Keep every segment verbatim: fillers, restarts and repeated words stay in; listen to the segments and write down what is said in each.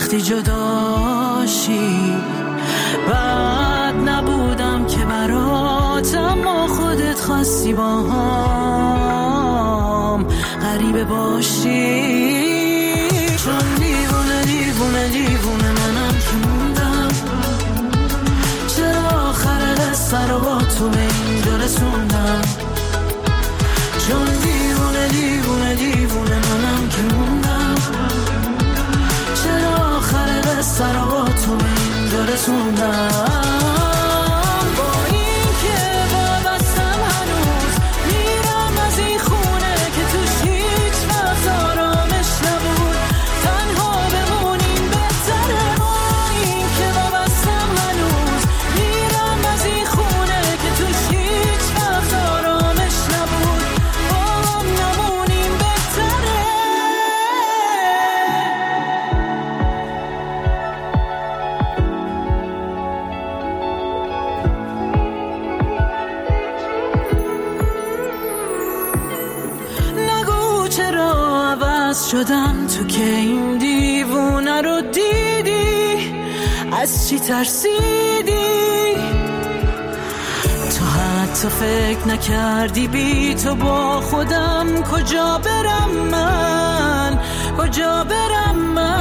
وقتی جداشی بعد نبودم که برات، اما خودت خواستی با هم غریبه باشی. چون دیوونه دیوونه دیوونه منم که موندم، چرا آخر قصه رو با تو به اینجا رسوندم. چون دیوونه دیوونه دیوونه منم که موندم، چرا آخر قصه رو با تو به اینجا رسوندم. شدم تو که این دیوونه رو دیدی، از چی ترسیدی؟ تو حتی فکر نکردی بی تو با خودم کجا برم من، کجا برم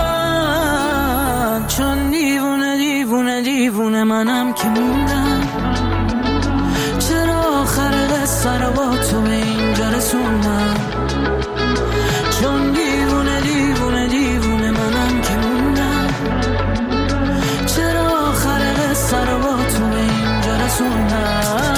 من. چون دیوونه دیوونه دیوونه منم که موندم، چرا آخر قصه رو با تو به اینجا رسوندم. چون دیوونه دیوونه دیوونه منم که موندم، چرا آخر قصه رو با تو به اینجا رسوندم.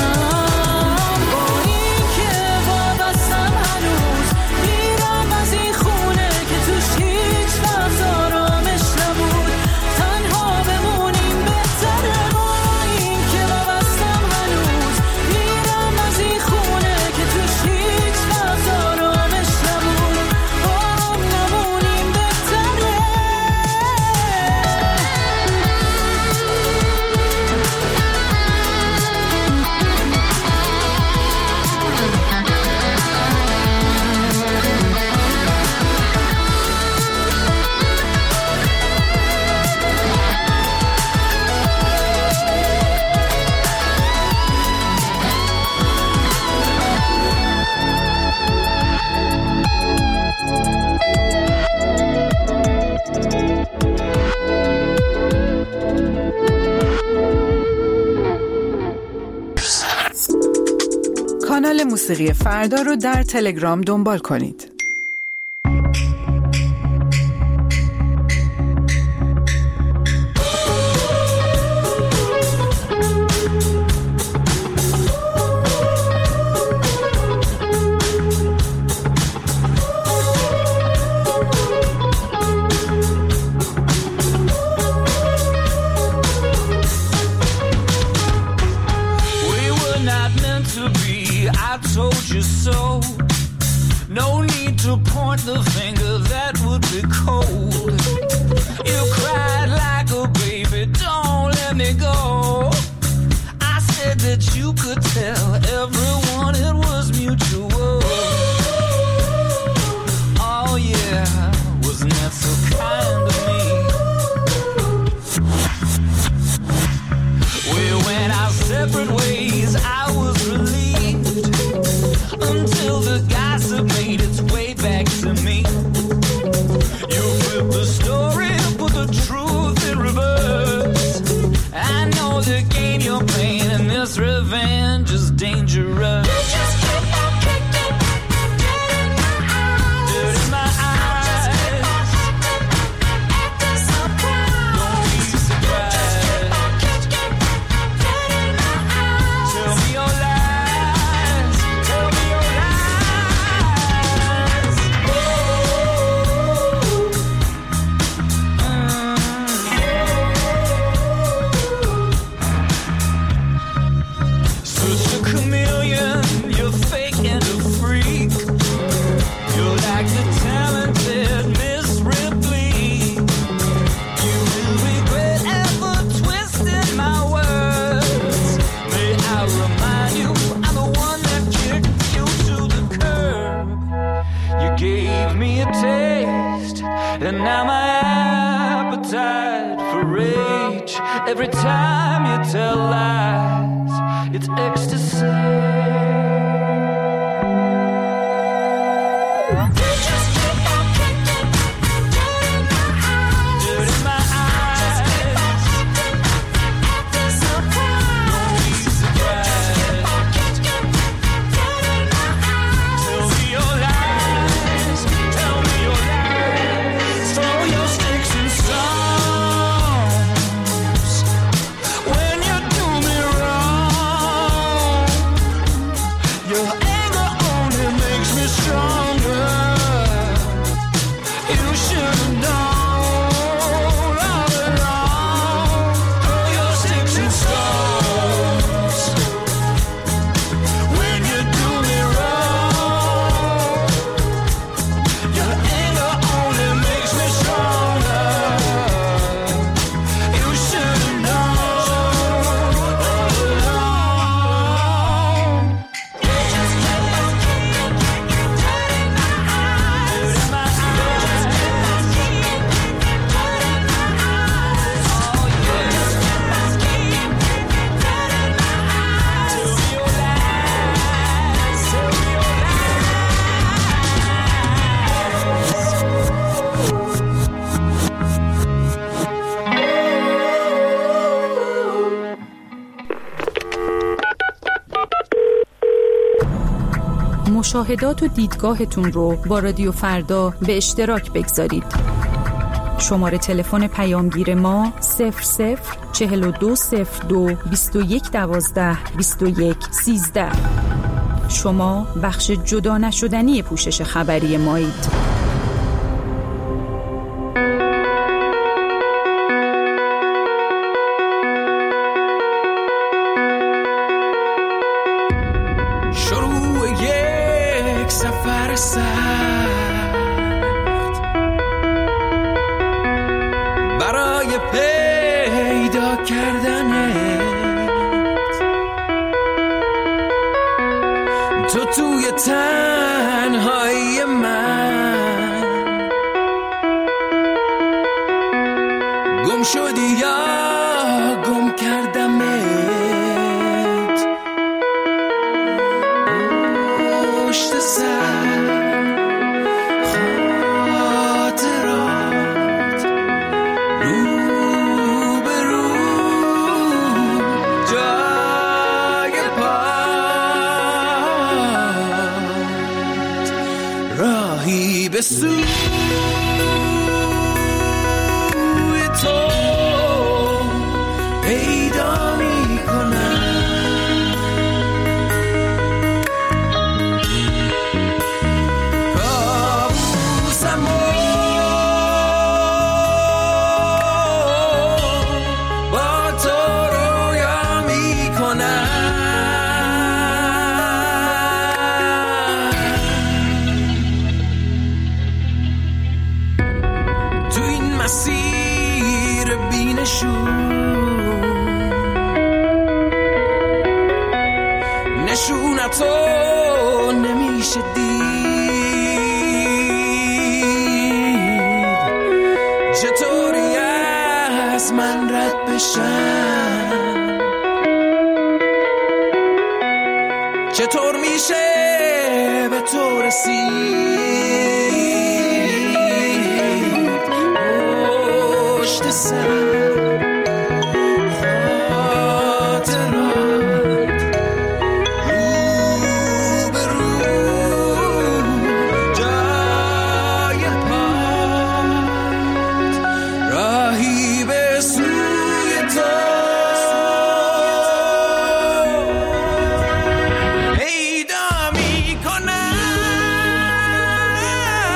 کانال موسیقی فردا رو در تلگرام دنبال کنید. And now my appetite Every time you tell lies, it's ecstasy. مشاهدات و دیدگاهتون رو با رادیو فردا به اشتراک بگذارید. شماره تلفن پیامگیر ما صفر صفر چهل و دو صفر دو بیست و یک دوازده بیست و یک سیزده. شما بخش جدا نشدنی پوشش خبری مایید. سفر سرد برای پیدا کردنت، تو توی تنهایی من گم شدی یا گم کردمت، پشت سر خاطرات رو به رو جای پات راهی به سوی تو پیدا می کنم. مسیر بینشون نشونتو نمیشه دید، چطوری از من رد بشن، چطور میشه به تو رسید، پشت سر خاطرات رو به رو جای پات راهی به سوی تو پیدا می کنم.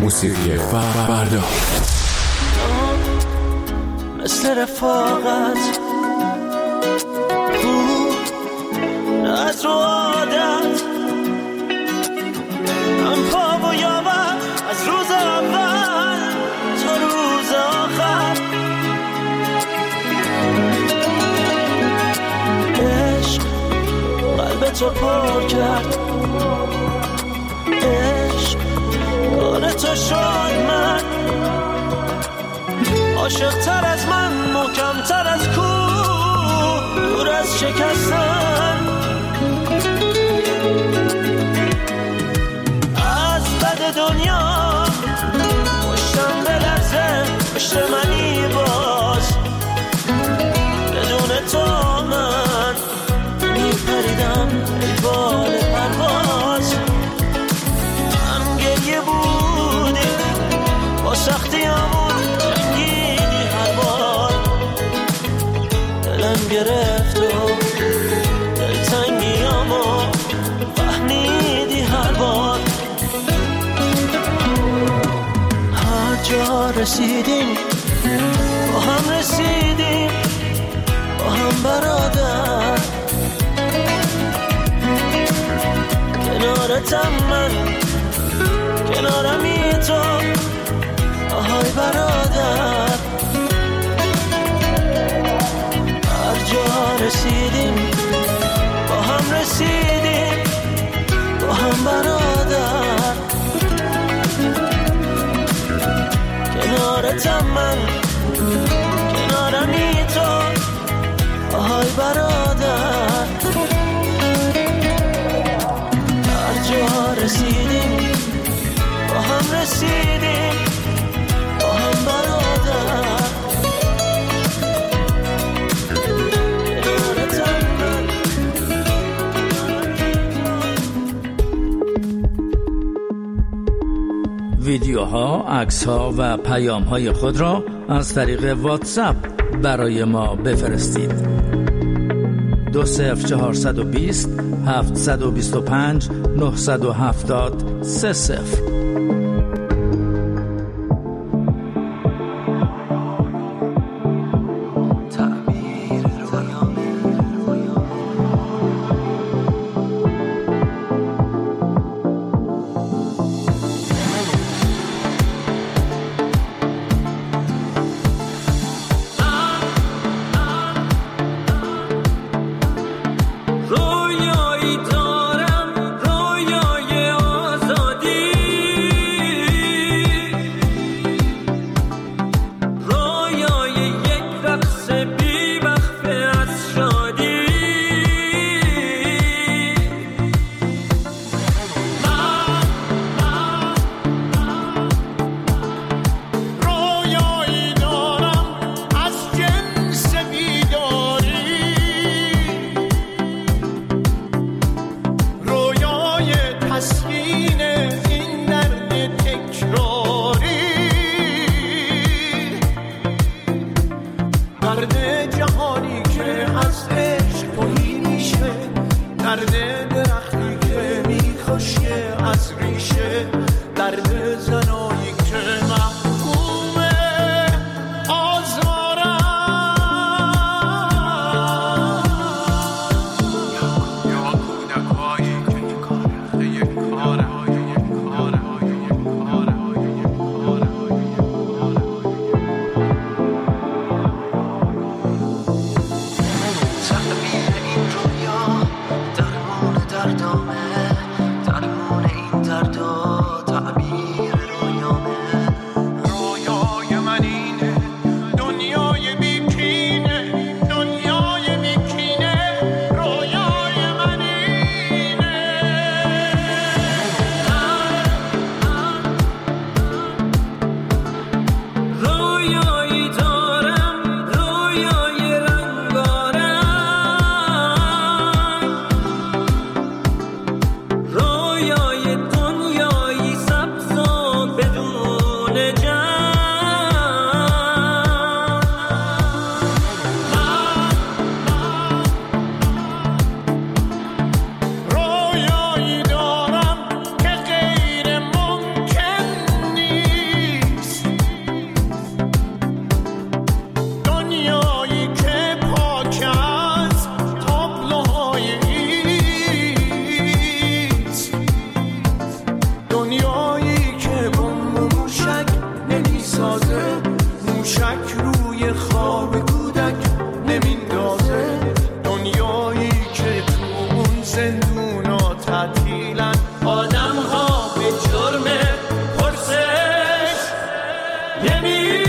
موسیقی فردا. مثل رفاقت بود از رو عادت هم پا و یاور از روز اول تا روز آخر. عشق قلب تو پر کرد، عشق کار تو شد من عاشق تر از من، محکم تر از کوه، دور از شکستن. از بد دنیا پشتم بلرزه، پشت منی باز بدون تو من میپریدم ای بال پرواز. هم گریه بودی با سختی همون جنگیدی هر بار، دلم گرفت و دلتنگی همو فهمیدی هر بار. هر جا رسیدیم با هم رسیدیم، با هم برادر. کنارتم من، کنارمی تو، آهای برادر. هر جا رسیدیم با هم رسیدیم، با هم برادر. کنارتم من، کنارمی تو، آهای برادر. هر جا رسیدیم با هم رسیدیم، با هم برادر. ویدیوها، عکس‌ها و پیام‌های خود را از طریق واتساپ برای ما بفرستید. دو صفر چهارصد و بیست هفتصد و بیست و پنج نهصد و هفتاد سه صفر. رویایی دارم، رویای آزادی. زندون و تعطیلن آدم ها به جرم پرسش نمیگیرن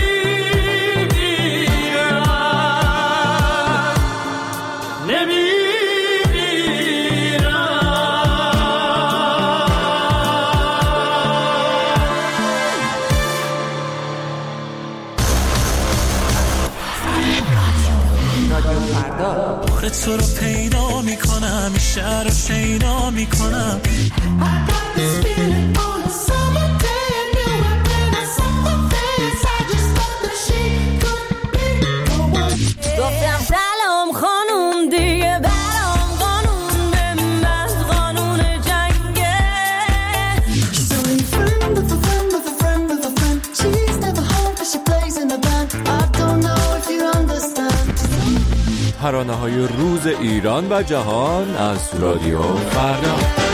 نمیگیرن آخه تو رو پیدا میکنم شهر رو شیدا میکنم گفتم سلام خانوم دیگه برام قانون به من قانون جنگه She's only friend of a friend of a friend of a friend. She's never home but she plays in a band. I don't know if you understand. ترانه‌های روز ایران و جهان از رادیو فردا.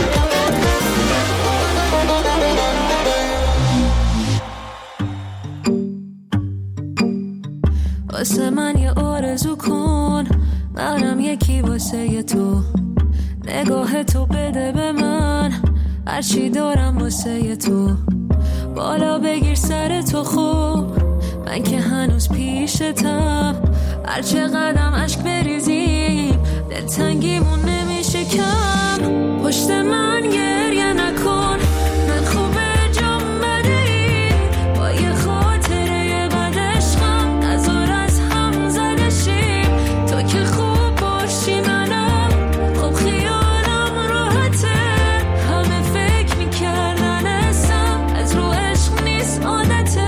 واسه من یه آرزو کن منم یکی واسه تو نگاه تو بده به من هرچی دارم واسه تو بالا بگیر سر تو خوب من که هنوز پیشتم هرچه قدم عشق بریزیم دلتنگیمون نمیشه کم پشت من گریه نکن من خوبه جام بدهی با یه خاطره بد عشقم نزار از هم زده شیم تو که خوب باشی منم خب خیالم راحته همه فکر میکردن اسم از رو عشق نیست عادته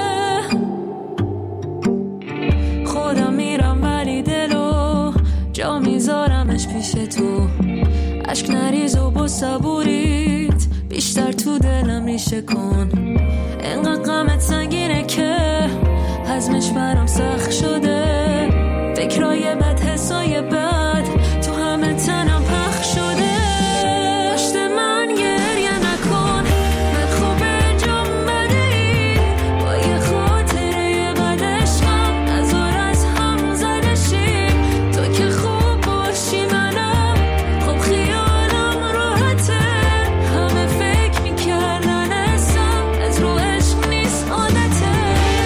خودم میرم ولی دلو جا میذارمش پیش تو عشق نریز و با صبوریت بیشتر تو دلم ریشه کن اینقدر غمت سنگینه که هضمش برام سخت شده فکرای بد حسای بد تو همه تنم پخش شده پشت من گریه نکن من خوبه جام بدهی با یه خاطره بد عشقم نزار از هم زده شیم تو که خوب باشی منم خب خیالم راحته همه فکر میکردن اسم از رو عشق نیست عادته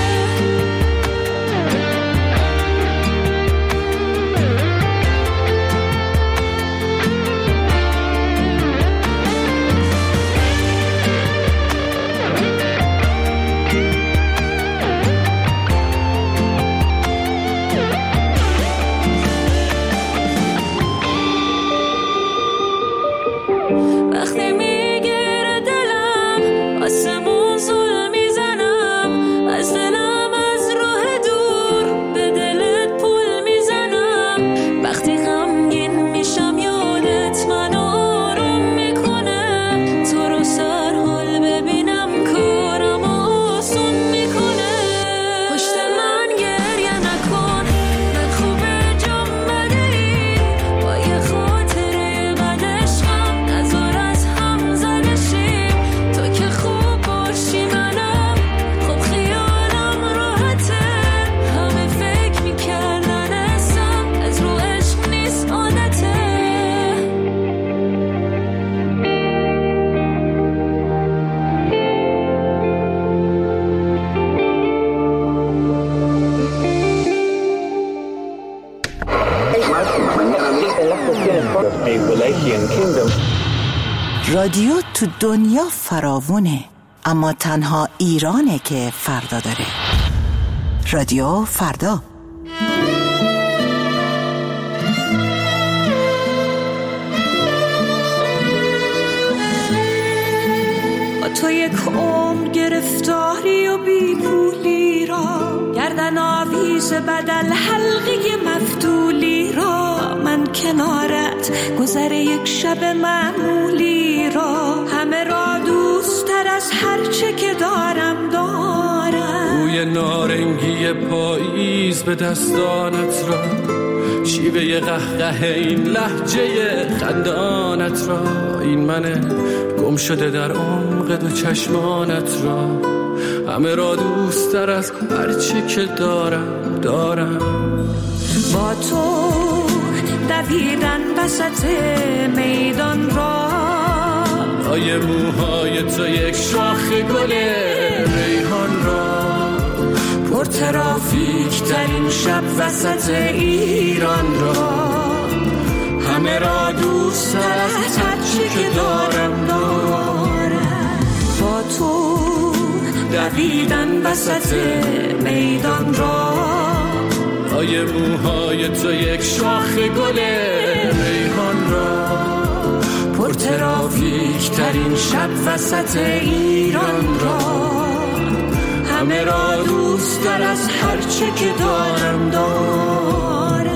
وقتی میگیره دلم آسمون زل میزنم از دلم از راه دور به دلت پل میزنم وقتی غمگین میشم یادت منو آروم میکنه تو رو سر حال ببینم کارم آسون میکنه پشت من گریه نکن من خوبه جام بدهی با یه خاطره بد عشقم نزار از هم زده شیم تو که خوب باشی منم خب خیالم راحته همه فکر میکردن اسم از رو عشق نیست عادته رادیو تو دنیا فراوونه اما تنها ایرانه که فردا داره. رادیو فردا. با تو یک عمر گرفتاری و بی پولی را گردن آویز بدل حلقه مفتولی را من کنارت گذر یک شب معمولی را همه را دوست تر از هر چه که دارم دارم بوی نارنگی پاییز به دستانت را شیوه قهقه این لهجه خندانت را این من گم شده در عمق دو چشمانت را همه را دوست تر از هر چی که دارم دارم با تو دویدن وسط میدان را لای موهای تو یک شاخ گل ریحان را پر ترافیک ترین شب وسط ایران را همه را دوست از هرچی که دارم دارم با تو دویدن وسط میدان را لای موهای تو یک شاخ گل ریحان را پر ترافیک ترین شب وسط ایران را همه را دوست در از هرچه که دارم دارم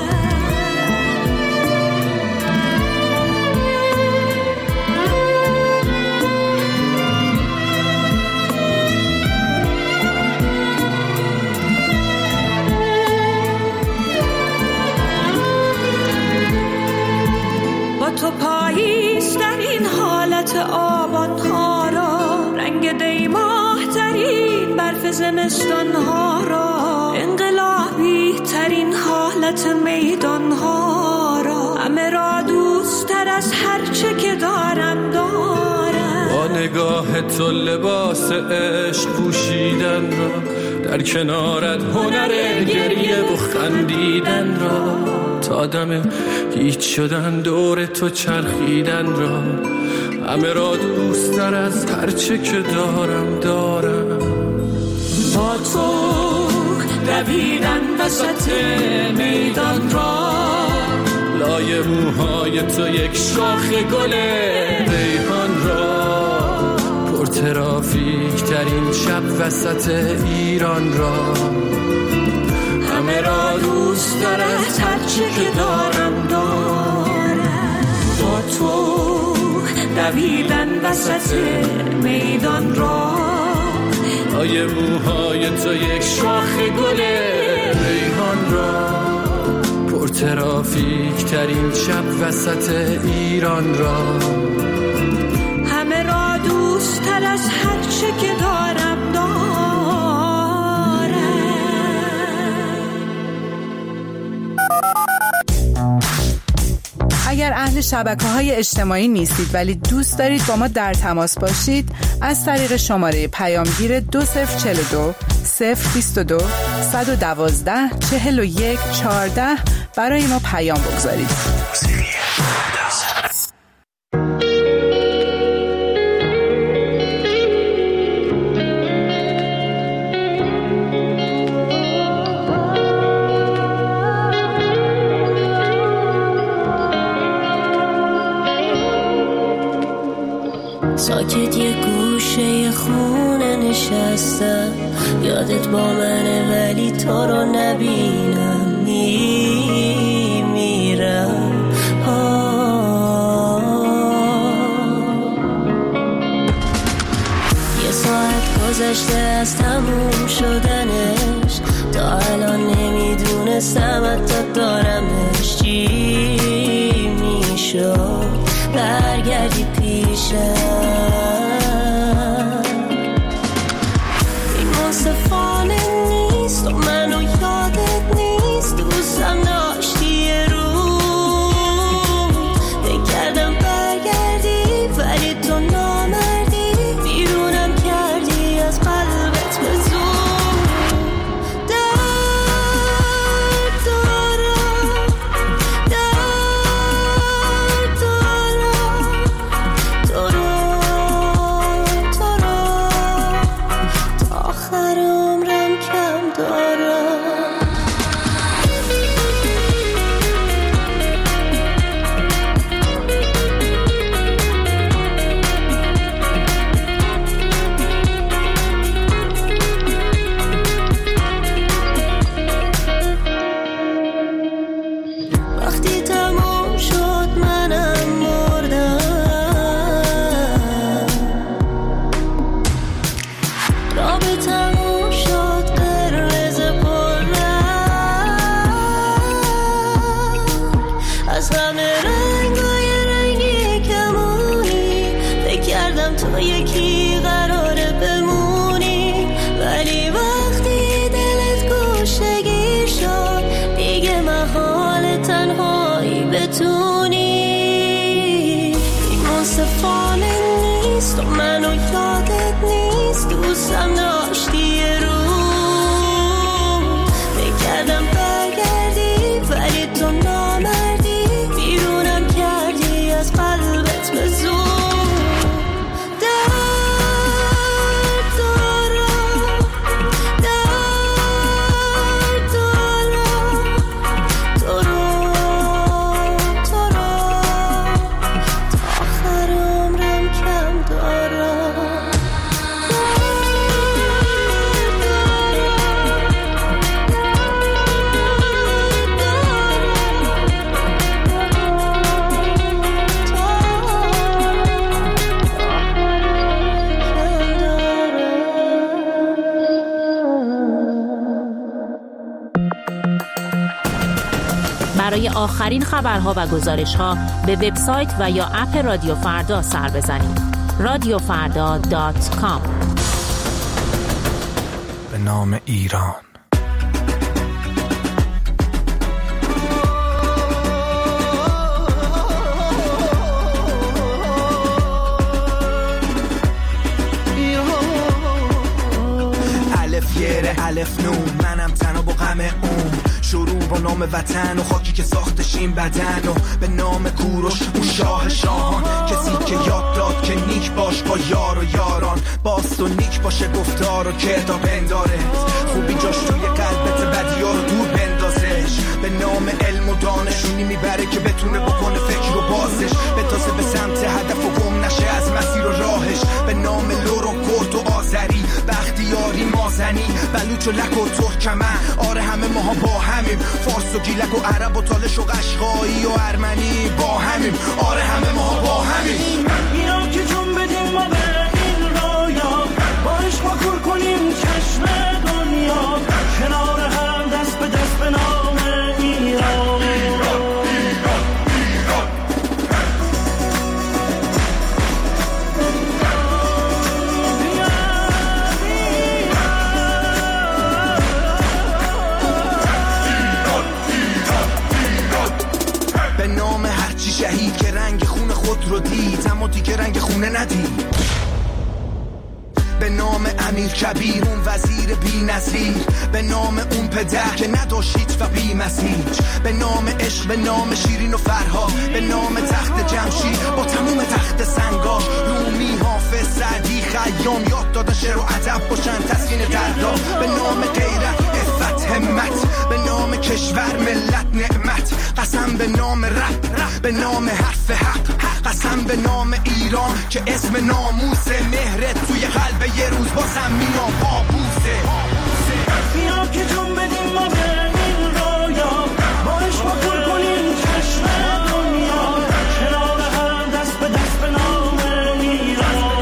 با تو پاییز در این حالت آبان ها را رنگ دیماه ترین برف زمستان ها را انقلابی ترین حالت میدان ها را همه را دوست تر از هرچه که دارم دارم با نگاه تو لباس عشق پوشیدن را در کنارت هنر گریه و خندیدن را تا دم هیچ شدن دور تو چرخیدن را همه را دوست در از هرچه که دارم دارم با تو دویدن وسط میدان را لای موهای تو یک شاخ گل ریحان را پر ترافیک ترین شب وسط ایران را همه را دوست دارد هرچی که دارم دارم با تو دویدن وسط میدان را لای موهای تو یک شاخ گل ریحان را پر ترافیک ترین شب وسط ایران را همه را دوست تر از هرچه که دارم دارم اگر اهل شبکه‌های اجتماعی نیستید ولی دوست دارید با ما در تماس باشید از طریق شماره پیامگیر دو صفر چهل و دو صفر بیست و دو صد و دوازده چهل و یک چهارده برای ما پیام بگذارید. ساکت یه گوشه خونه نشستم یادت با منه ولی تو رو نبینم میمیرم یه ساعت گذشته از تموم شدنش تا الان نمیدونستم حتی دارمش چی میشد برگردی پیشم این منصفانه نیست و منو یادت نیست دوستم داشتی یه رو بکردم برگردی ولی تو نامردی بیرونم کردی از قلبت به زور درد دارم درد دارم تو رو تو رو تا آخر عمرم کم دارم وقتی تموم شد منم مردم رابط تموم شد قرمز پررنگ از همه رنگای رنگی کمونی فکر کردم تو یکی قراره بمونی ولی وقتی دلت گوشگیر شد دیگه محال تنهایی به بدونی این منصفانه نیست و منو یادت نیست. دوستم داشتی یه رو بگردم برگردی ولی تو نامردی، بیرونم کردی از قلبت به زور. برای آخرین خبرها و گزارش‌ها به وبسایت و یا اپ رادیو فردا سر بزنید. رادیو فردا دات کام. به نام ایران. الف یره الف نون، منم تنها با غم اون. شروع با نام وطن و خاکی که ساختش این بدن، و به نام کوروش اون شاه شاهان، کسی که یاد داد که نیک باش با یار و یاران، باست و نیک باشه گفتار و کتاب انداره، خوبی جاش توی قلبت بدیا رو دور بندازش. به نام علم و دانشونی میبره که بتونه بکنه فکر و بازش، بتازه به سمت هدف و گم نشه از مسیر و راهش. به نام لور و کرد و آذری، بختیاری مازنی، بلوچ و لک و ترکمن، آره همه ماها با همیم، فارس و گیلک و عرب و تالش و قشقایی و ارمنی با همیم، آره همه ماها با همیم. اینا که جون بدیم ما به این رویا، باش ما کور کنیم چشم دنیا، کنار هم دست به دست به نام ایران. شهید که رنگ خون خود رو دید اما دیگه رنگ خونه ندید. به نام امیر کبیر اون وزیر بی نظیر، به نام اون پدر که نداشت هیچ و بی مسیج، به نام عشق، به نام شیرین و فرهاد، به نام تخت جمشید با تموم تخت سنگاش، رومی، حافظ، سعدی، خیام، یاد دادن شعر و ادب باشن تسکین دردا. به نام غیرت، عفت، همت، به نام کشور، ملت، نعمت، قسم به نام رب، به نام حرف حق، قسم به نام ایران که اسم ناموس، مهرت توی قلب یه روز بازم میام بابوسه. بیا که جون بدیم ما به این رویا، باش ما کور کنیم چشم دنیا، کنار هم دست به دست به نام ایران.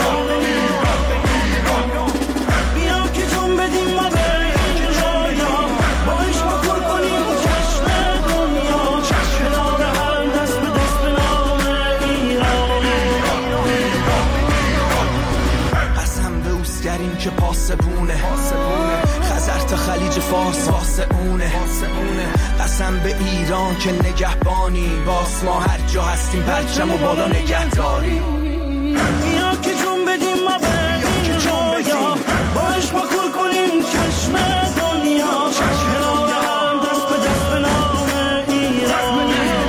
بیا که جون بدیم ما به این رویا، باش ما کور کنیم چشم دنیا، کنار هم دست به دست به نام ایران. قسم به اوسگرین که پاسبونه، خزر تا خلیج فارس واسه اونه، قسم به ایران که نگهبانی، باس ما هر جا هستیم پرچم و بالا نگهداری. بیا که جون بدیم ما به این رویا، باش ما کور کنیم چشم دنیا، کنار هم دست به دست به نام ایران.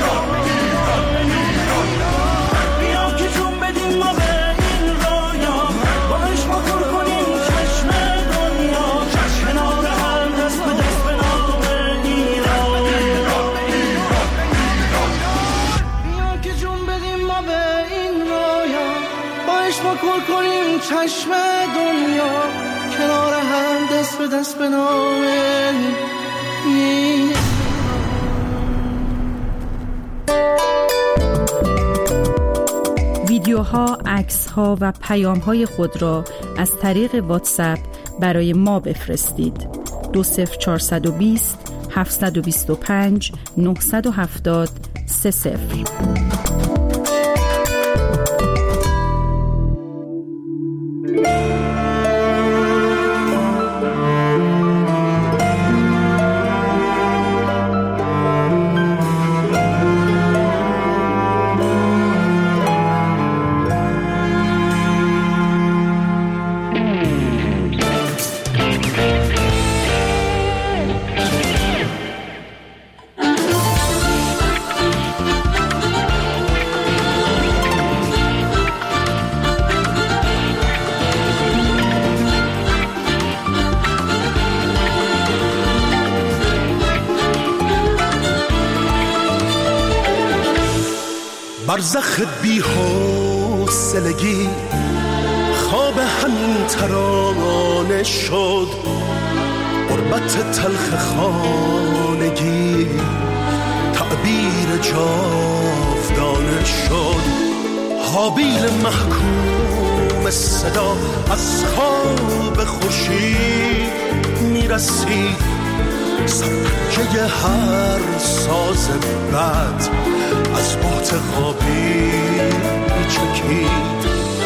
بیا که جون بدیم ما به این رویا، باش ما کور کنیم چشم دنیا، کنار هم دست به دست به نام ایران. بیا که جون بدیم ما به این رویا، باش ما کور کنیم چشم دنیا، کنار هم دست به دست به نام ایران. ویدیوها، عکس‌ها و پیام‌های خود را از طریق واتساپ برای ما بفرستید. دو صفر چهارصد و بیست هفتصد و بیست و پنج نهصد و هفتاد سه صفر. برزخ بی حوصلگی خواب همین ترانه شد، غربت تلخ خانگی تعبیر جاودانه شد. حابیل محکوم صدا از خواب خورشید میرسید، سبکه هر ساز بد از بات خوابی میچکید.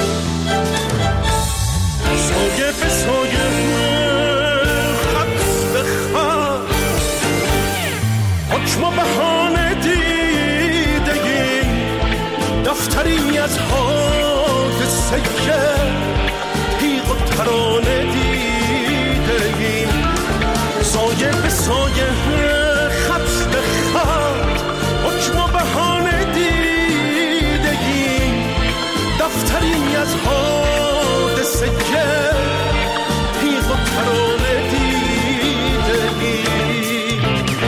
سایه به سایه خط به خط حکم و بهانه دیدگیم، دفتری از حادثه تیغ و ترانه دیدگیم. سایه به سایه خط به خط حکم و بهانه دیدگیم، دفتری از حادثه تیغ و ترانه دیدگیم.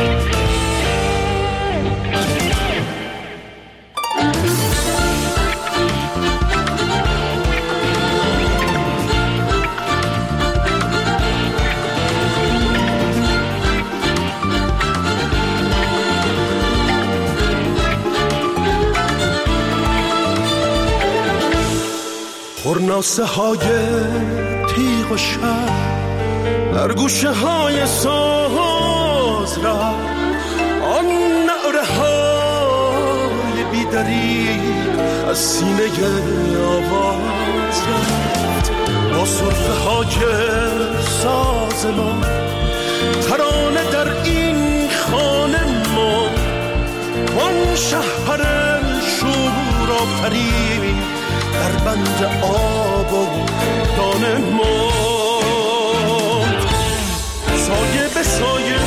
خورناسه های تیغ و شب در گوشه های ساز را، آن نعره های بیدری از سینه آواز رفت. با صرفه های ساز ما ترانه در این خانه ما، آن شهپر شور آفرین در بند آب و دانه ماند. سایه به سایه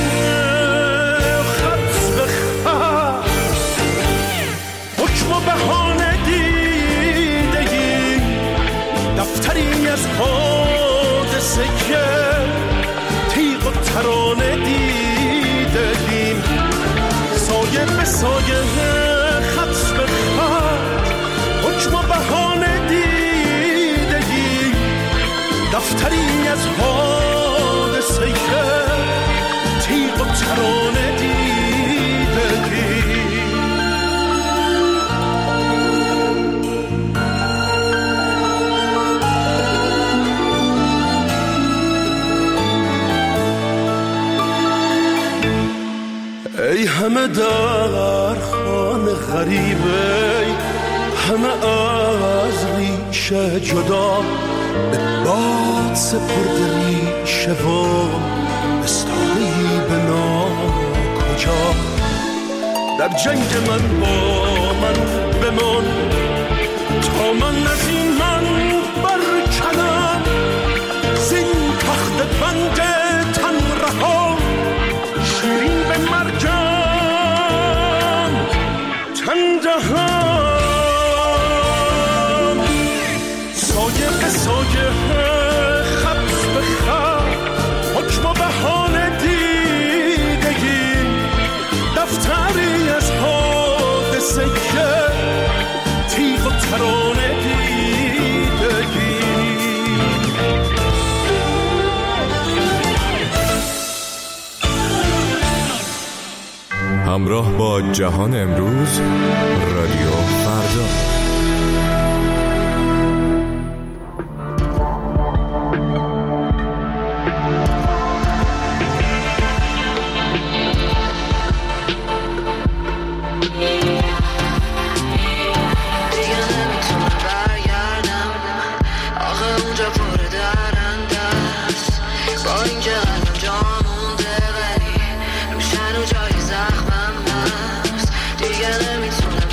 خط به خط حکم و بهانه دیدگیم، دفتری از حادثه تیغ و ترانه دیدگیم. سایه به سایه خط به خط حکم و بهانه دیدگی، دفتری از حادثه تیغ و ترانه دیدگی. ای همه در خانه غریبه، همه از ریشه جدا، به باد سپرده ریشه و استاری به ناکجا. در جنگ من با من بمان تا من از این من برکنم، زین تخت بند تن رها شیرین به مرگم تن دهم. سایه به سایه خط به خط حکم و بهانه دیدگی، دفتری از حادثه تیغ و ترانه دیدگی. همراه با جهان امروز، رادیو فردا. دیگه نمیتونم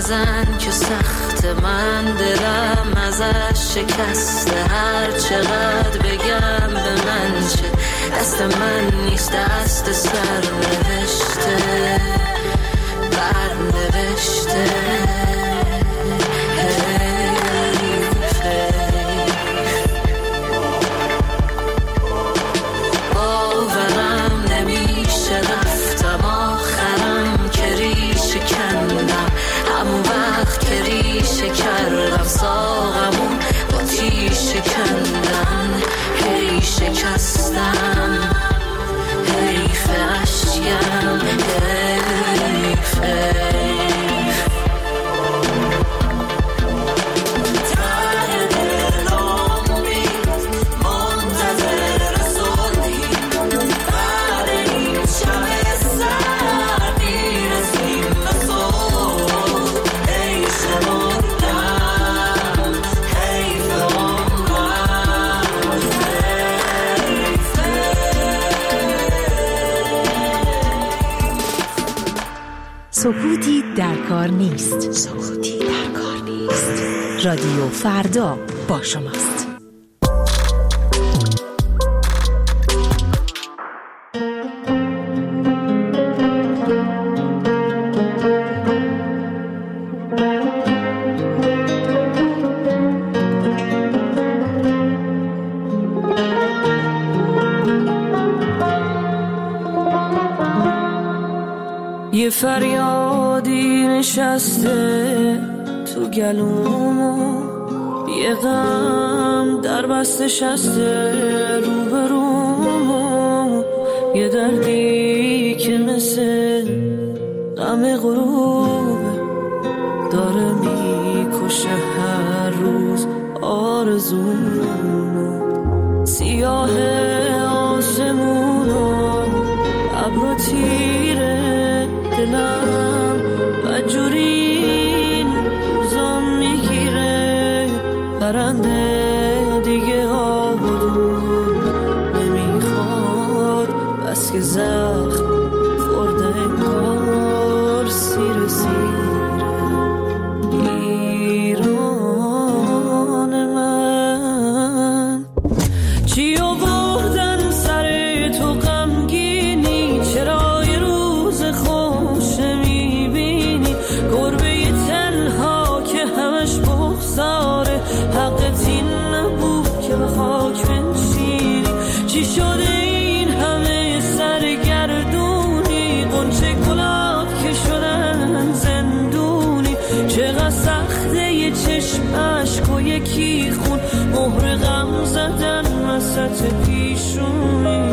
نزن که سخت من دلم ازش شکسته، هر چقدر بگم به من چه، دست من نیست دست سر نوشته بر نوشته. باورم نمیشه رفتم آخرم که ریشه کندم، همون وقت که ریشه کردم ساقمون با تیشه کندن، هی شکستم حیف اشکم حیف حیف. ته دلم امید منتظر صلحی، بعد این شب سردی رسیم به صلح، ای شمردم حیف عمرم حیف. سکوتی در کار نیست. سکوتی در کار نیست. رادیو فردا با شماست. یه فریادی نشسته تو گلومو، یه غم در بسته شسته روبرومو، یه دردی که مثل غم غروبه داره میکشه هر روز آرزومو. سیاه آسمونو ابرو تیره دلم بدجورین روزام میگیره، پرنده دیگه آبادون نمیخواد، بس که زخم خورده انگار سیر سیره. ایران من چی آوردن سر تو غمگینی، چرا یه روز خوش میبینی، گربه ی تنها که همش بغضاره، حقت این نبود که به خاک بنشینی. چی شده این همه سرگردونی، غنچه گلاب که شدن زندونی، چقدر سخته یه چشم عشق و یکی خون، مهر غم زدن وسط پیشونی.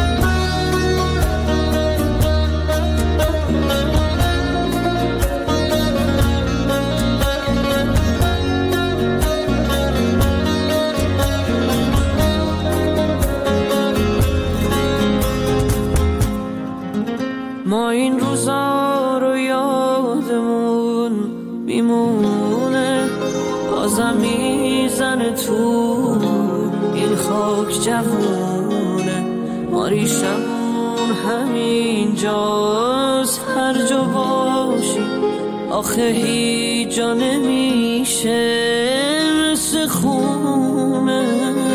ما این روزا رو یادمون میمونه، بازم میزنه تو این خاک جوونه، ما ریشمون همین جاست هر جا باشی، آخه هیچ جا نمیشه مثل خونه.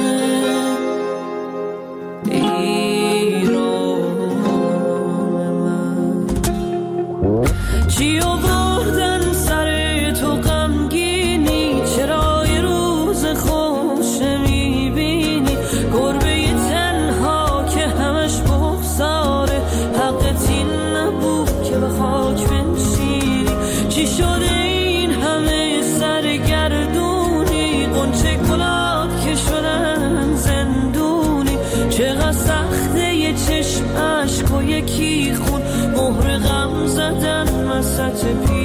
چی آوردن سر تو غمگینی، چرا یه روز خوش میبینی، گربه ی تنها که همش بغضاره، حقت این نبود که به خاک بنشینی. چی شده این همه سرگردونی، غنچه گلاب که شدن زندونی، چقدر سخته یه چشم عشق و یکی خون، مهر غم زدن وسط پی